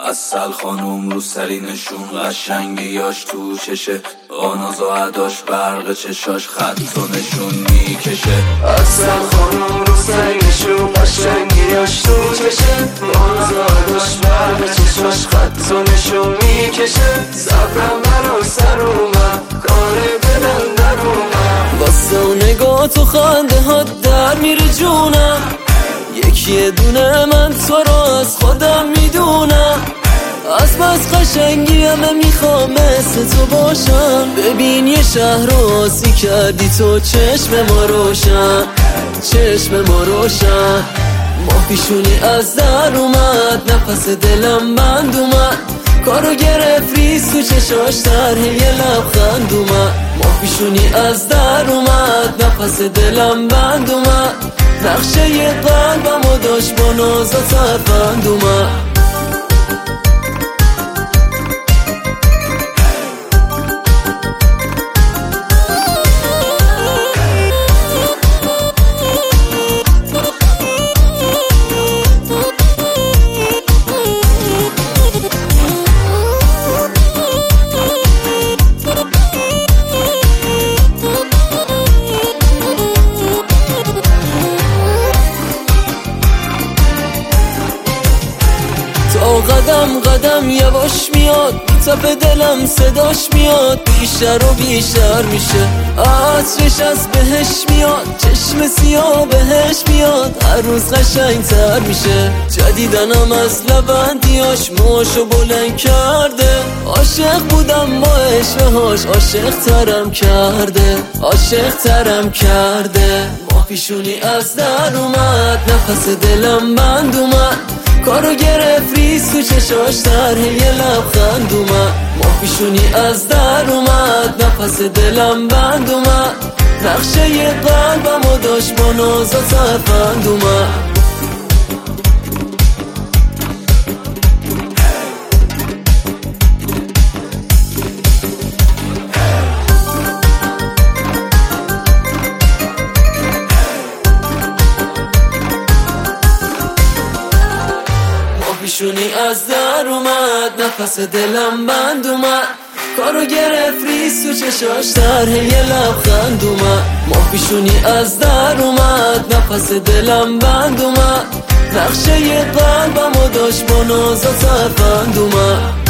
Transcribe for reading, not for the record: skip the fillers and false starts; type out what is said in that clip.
اصل خانوم رو سرینشون قشنگیاش تو چشه، آناز و عداش برق چشاش خط و نشون میکشه. اصل خانوم رو سرینشون قشنگیاش تو چشه، آناز و عداش برق چشاش خط و نشون میکشه. صبرم برا سر اومد، کار دلم در اومد، واسه اون نگاه تو خنده ها در میره جونم. یکی دونه من تو رو از خودم میدونم، از بس قشنگی همه میخوام مثل تو باشم. ببین یه شهر رو آسی کردی تو، چشم ما روشن، چشم ما روشن. ماه پیشونی از در اومد، نفس دلم بند اومد، کارو گرفت ریز تو چشاش در یه لبخند اومد. ماه پیشونی از در اومد، نفس دلم بند اومد، نقشه یه قلبمو داشت با ناز و ترفند اومد. قدم قدم یواش میاد، تپ دلم صداش میاد، بیشتر و بیشتر میشه. عطرش از بهش میاد، چشم سیاه بهش میاد، هر روز قشنگتر میشه. جدیدنم از لبندیاش موشو بلند کرده، عاشق بودم با عشقهاش، عاشق ترم کرده، عاشق ترم کرده. ماه پیشونی از در اومد، نفس دلم بند اومد، کارو گرفت ریز تو چشاش در یه لبخند اومد. ماه پیشونی از در اومد، نفس دلم بند اومد، نقشه یه قلبمو داشت با ناز و ترفند اومد. پیشونی از در اومد، نفس دلم بند اومد، کارو گرفت ریز تو چشاش در یه لبخند اومد. ماه پیشونی از در اومد، نفس دلم بند اومد، نقشه یه قلبمو داشت با ناز و ترفند اومد.